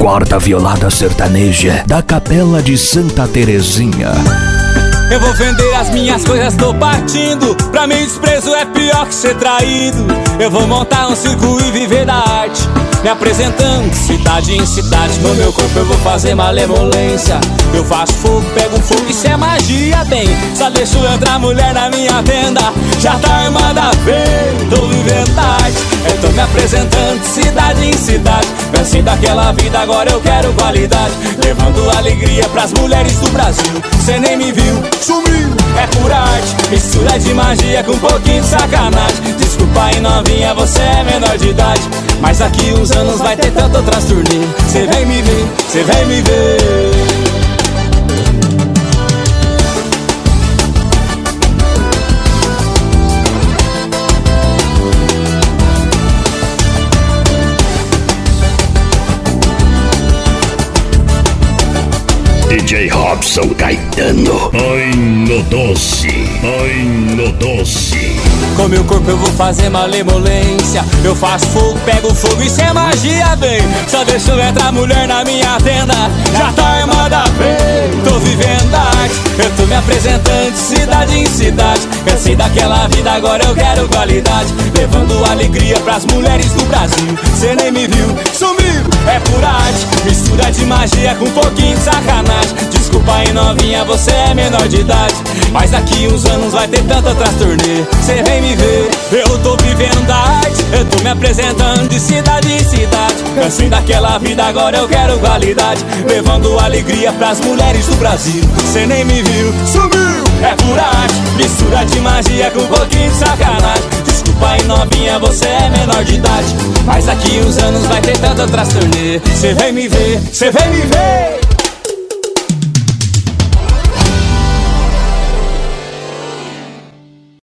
quarta violada sertaneja da Capela de Santa Terezinha. Eu vou vender as minhas coisas, tô partindo. Pra mim desprezo é pior que ser traído. Eu vou montar um circo e viver da arte, me apresentando de cidade em cidade. No meu corpo eu vou fazer malemolência. Eu faço fogo, pego fogo, isso é magia, bem. Só deixo entrar mulher na minha tenda. Já tá armada, vem, tô vivendo da arte. Eu tô me apresentando de cidade em cidade. Cansei daquela vida, agora eu quero qualidade. Levando alegria pras mulheres do Brasil. Cê nem me viu, sumiu, é pura arte. Mistura de magia com um pouquinho de sacanagem. Desculpa aí novinha, você é menor de idade, mas daqui uns anos vai ter tanto outras turnê. Cê vem me ver, cê vem me ver. DJ Robson Caetano. Ai no doce, ai no doce. Com meu corpo eu vou fazer malemolência. Eu faço fogo, pego fogo, isso é magia, vem. Só deixo entrar mulher na minha tenda. Já tá armada, vem, tô vivendo a arte. Eu tô me apresentando de cidade em cidade. Cansei daquela vida, agora eu quero qualidade. Levando alegria pras mulheres do Brasil. Cê nem me viu, sumiu, é pura arte. Mistura de magia com um pouquinho de sacanagem. Desculpa aí novinha, você é menor de idade, mas daqui uns anos vai ter tanta outras turnê. Cê vem me ver, eu tô vivendo da arte. Eu tô me apresentando de cidade em cidade. Cansei daquela vida, agora eu quero qualidade. Levando alegria pras mulheres do Brasil. Cê nem me viu, sumiu, é pura arte. Mistura de magia com um pouquinho de sacanagem. Desculpa aí novinha, você é menor de idade, mas daqui uns anos vai ter tanta outras turnê. Cê vem me ver, cê vem me ver.